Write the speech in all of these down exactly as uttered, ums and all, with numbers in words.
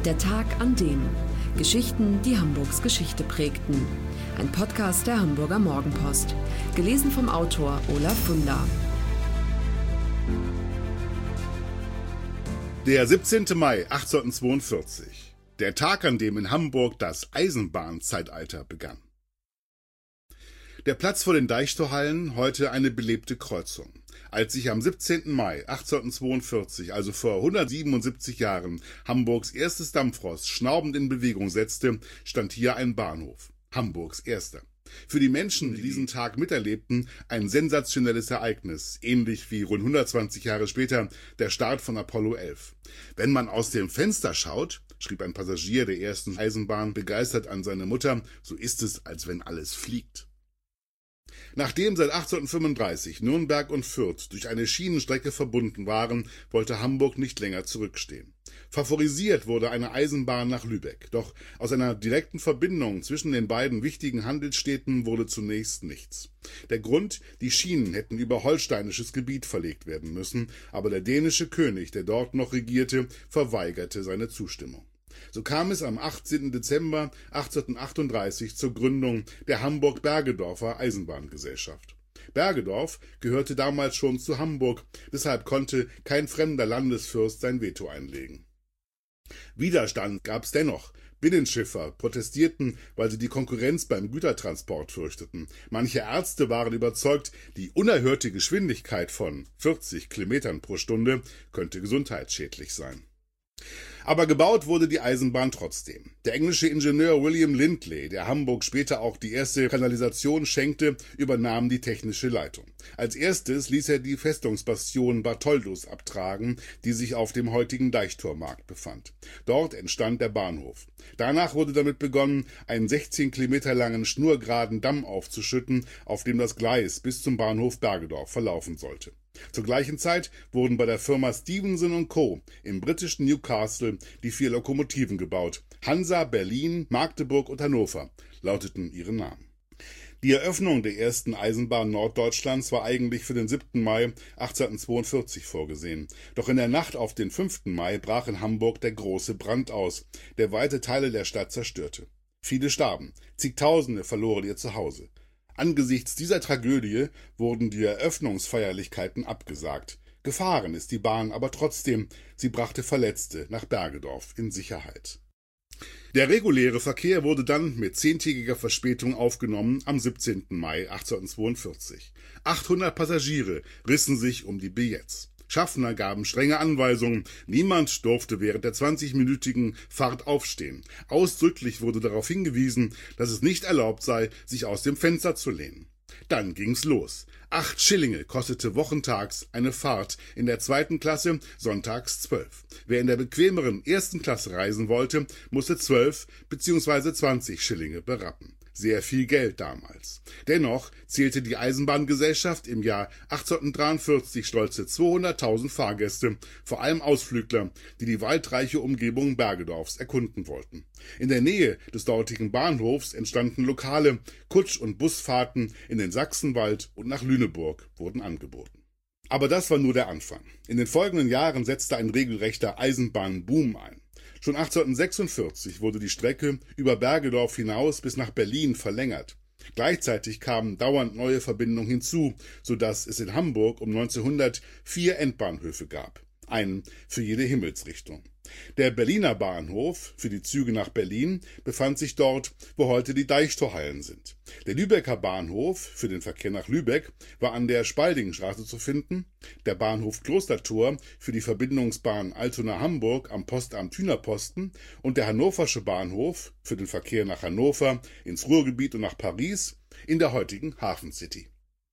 Der Tag an dem. Geschichten, die Hamburgs Geschichte prägten. Ein Podcast der Hamburger Morgenpost. Gelesen vom Autor Olaf Funder. Der siebzehnte Mai achtzehnhundertzweiundvierzig. Der Tag, an dem in Hamburg das Eisenbahnzeitalter begann. Der Platz vor den Deichtorhallen, heute eine belebte Kreuzung. Als sich am siebzehnten Mai achtzehnhundertzweiundvierzig, also vor hundertsiebenundsiebzig Jahren, Hamburgs erstes Dampfrost schnaubend in Bewegung setzte, stand hier ein Bahnhof. Hamburgs erster. Für die Menschen, die diesen Tag miterlebten, ein sensationelles Ereignis, ähnlich wie rund hundertzwanzig Jahre später der Start von Apollo elf. Wenn man aus dem Fenster schaut, schrieb ein Passagier der ersten Eisenbahn begeistert an seine Mutter, so ist es, als wenn alles fliegt. Nachdem seit achtzehnhundertfünfunddreißig Nürnberg und Fürth durch eine Schienenstrecke verbunden waren, wollte Hamburg nicht länger zurückstehen. Favorisiert wurde eine Eisenbahn nach Lübeck, doch aus einer direkten Verbindung zwischen den beiden wichtigen Handelsstädten wurde zunächst nichts. Der Grund: die Schienen hätten über holsteinisches Gebiet verlegt werden müssen, aber der dänische König, der dort noch regierte, verweigerte seine Zustimmung. So kam es am achtzehnten Dezember achtzehnhundertachtunddreißig zur Gründung der Hamburg-Bergedorfer Eisenbahngesellschaft. Bergedorf gehörte damals schon zu Hamburg, deshalb konnte kein fremder Landesfürst sein Veto einlegen. Widerstand gab es dennoch. Binnenschiffer protestierten, weil sie die Konkurrenz beim Gütertransport fürchteten. Manche Ärzte waren überzeugt, die unerhörte Geschwindigkeit von vierzig Kilometern pro Stunde könnte gesundheitsschädlich sein. Aber gebaut wurde die Eisenbahn trotzdem. Der englische Ingenieur William Lindley, der Hamburg später auch die erste Kanalisation schenkte, übernahm die technische Leitung. Als erstes ließ er die Festungsbastion Bartholdus abtragen, die sich auf dem heutigen Deichtormarkt befand. Dort entstand der Bahnhof. Danach wurde damit begonnen, einen sechzehn Kilometer langen schnurgeraden Damm aufzuschütten, auf dem das Gleis bis zum Bahnhof Bergedorf verlaufen sollte. Zur gleichen Zeit wurden bei der Firma Stephenson und Co. im britischen Newcastle die vier Lokomotiven gebaut. Hansa, Berlin, Magdeburg und Hannover lauteten ihre Namen. Die Eröffnung der ersten Eisenbahn Norddeutschlands war eigentlich für den siebten Mai achtzehnhundertzweiundvierzig vorgesehen. Doch in der Nacht auf den fünften Mai brach in Hamburg der große Brand aus, der weite Teile der Stadt zerstörte. Viele starben, zigtausende verloren ihr Zuhause. Angesichts dieser Tragödie wurden die Eröffnungsfeierlichkeiten abgesagt. Gefahren ist die Bahn aber trotzdem. Sie brachte Verletzte nach Bergedorf in Sicherheit. Der reguläre Verkehr wurde dann mit zehntägiger Verspätung aufgenommen am siebzehnten Mai achtzehnhundertzweiundvierzig. achthundert Passagiere rissen sich um die Billets. Schaffner gaben strenge Anweisungen. Niemand durfte während der zwanzigminütigen Fahrt aufstehen. Ausdrücklich wurde darauf hingewiesen, dass es nicht erlaubt sei, sich aus dem Fenster zu lehnen. Dann ging's los. Acht Schillinge kostete wochentags eine Fahrt in der zweiten Klasse, sonntags zwölf. Wer in der bequemeren ersten Klasse reisen wollte, musste zwölf bzw. zwanzig Schillinge berappen. Sehr viel Geld damals. Dennoch zählte die Eisenbahngesellschaft im Jahr achtzehnhundertdreiundvierzig stolze zweihunderttausend Fahrgäste, vor allem Ausflügler, die die waldreiche Umgebung Bergedorfs erkunden wollten. In der Nähe des dortigen Bahnhofs entstanden Lokale, Kutsch- und Busfahrten in den Sachsenwald und nach Lüneburg wurden angeboten. Aber das war nur der Anfang. In den folgenden Jahren setzte ein regelrechter Eisenbahnboom ein. Schon achtzehnhundertsechsundvierzig wurde die Strecke über Bergedorf hinaus bis nach Berlin verlängert. Gleichzeitig kamen dauernd neue Verbindungen hinzu, sodass es in Hamburg um neunzehnhundert vier Endbahnhöfe gab, einen für jede Himmelsrichtung. Der Berliner Bahnhof für die Züge nach Berlin befand sich dort, wo heute die Deichtorhallen sind. Der Lübecker Bahnhof für den Verkehr nach Lübeck war an der Spaldingstraße zu finden, der Bahnhof Klostertor für die Verbindungsbahn Altona-Hamburg am Postamt Hühnerposten und der Hannoversche Bahnhof für den Verkehr nach Hannover, ins Ruhrgebiet und nach Paris in der heutigen Hafen City.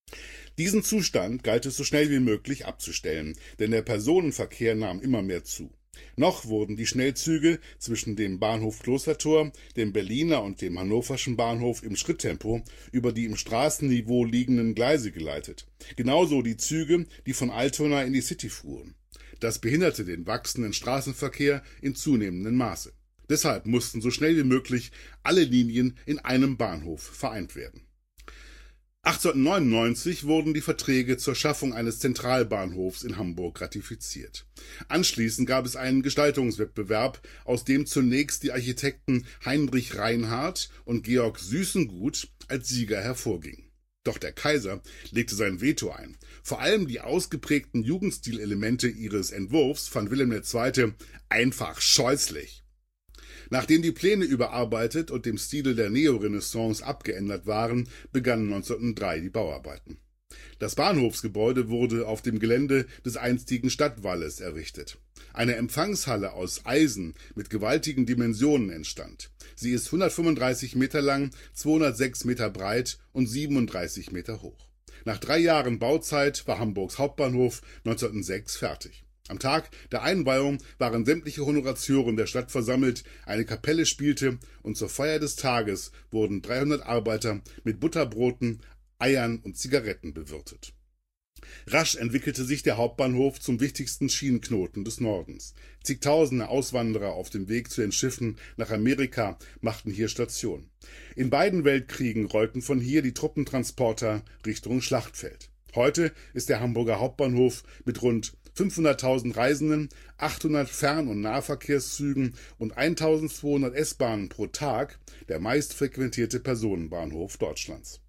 Diesen Zustand galt es so schnell wie möglich abzustellen, denn der Personenverkehr nahm immer mehr zu. Noch wurden die Schnellzüge zwischen dem Bahnhof Klostertor, dem Berliner und dem Hannoverschen Bahnhof im Schritttempo über die im Straßenniveau liegenden Gleise geleitet. Genauso die Züge, die von Altona in die City fuhren. Das behinderte den wachsenden Straßenverkehr in zunehmendem Maße. Deshalb mussten so schnell wie möglich alle Linien in einem Bahnhof vereint werden. achtzehnhundertneunundneunzig wurden die Verträge zur Schaffung eines Zentralbahnhofs in Hamburg ratifiziert. Anschließend gab es einen Gestaltungswettbewerb, aus dem zunächst die Architekten Heinrich Reinhardt und Georg Süßengut als Sieger hervorgingen. Doch der Kaiser legte sein Veto ein. Vor allem die ausgeprägten Jugendstilelemente ihres Entwurfs fand Wilhelm der Zweite einfach scheußlich. Nachdem die Pläne überarbeitet und dem Stile der Neorenaissance abgeändert waren, begannen neunzehnhundertdrei die Bauarbeiten. Das Bahnhofsgebäude wurde auf dem Gelände des einstigen Stadtwalles errichtet. Eine Empfangshalle aus Eisen mit gewaltigen Dimensionen entstand. Sie ist hundertfünfunddreißig Meter lang, zweihundertsechs Meter breit und siebenunddreißig Meter hoch. Nach drei Jahren Bauzeit war Hamburgs Hauptbahnhof neunzehnhundertsechs fertig. Am Tag der Einweihung waren sämtliche Honoratioren der Stadt versammelt, eine Kapelle spielte und zur Feier des Tages wurden dreihundert Arbeiter mit Butterbroten, Eiern und Zigaretten bewirtet. Rasch entwickelte sich der Hauptbahnhof zum wichtigsten Schienenknoten des Nordens. Zigtausende Auswanderer auf dem Weg zu den Schiffen nach Amerika machten hier Station. In beiden Weltkriegen rollten von hier die Truppentransporter Richtung Schlachtfeld. Heute ist der Hamburger Hauptbahnhof mit rund fünfhunderttausend Reisenden, achthundert Fern- und Nahverkehrszügen und eintausendzweihundert S-Bahnen pro Tag der meistfrequentierte Personenbahnhof Deutschlands.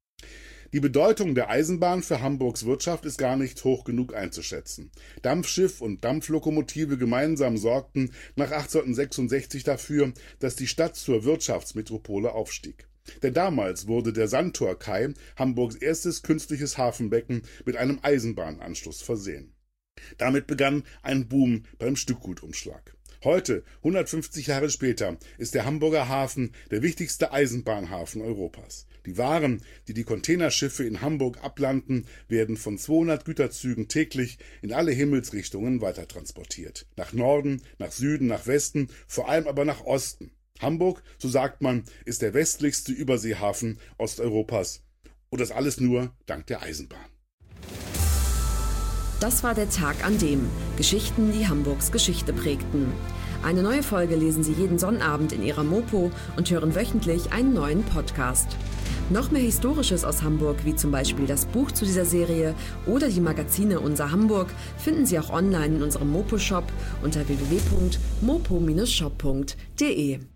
Die Bedeutung der Eisenbahn für Hamburgs Wirtschaft ist gar nicht hoch genug einzuschätzen. Dampfschiff und Dampflokomotive gemeinsam sorgten nach achtzehnhundertsechsundsechzig dafür, dass die Stadt zur Wirtschaftsmetropole aufstieg. Denn damals wurde der Sandtorkai, Hamburgs erstes künstliches Hafenbecken, mit einem Eisenbahnanschluss versehen. Damit begann ein Boom beim Stückgutumschlag. Heute, hundertfünfzig Jahre später, ist der Hamburger Hafen der wichtigste Eisenbahnhafen Europas. Die Waren, die die Containerschiffe in Hamburg ablanden, werden von zweihundert Güterzügen täglich in alle Himmelsrichtungen weitertransportiert. Nach Norden, nach Süden, nach Westen, vor allem aber nach Osten. Hamburg, so sagt man, ist der westlichste Überseehafen Osteuropas. Und das alles nur dank der Eisenbahn. Das war der Tag an dem. Geschichten, die Hamburgs Geschichte prägten. Eine neue Folge lesen Sie jeden Sonnabend in Ihrer Mopo und hören wöchentlich einen neuen Podcast. Noch mehr Historisches aus Hamburg, wie zum Beispiel das Buch zu dieser Serie oder die Magazine Unser Hamburg, finden Sie auch online in unserem Mopo-Shop unter w w w punkt mopo Bindestrich shop punkt de.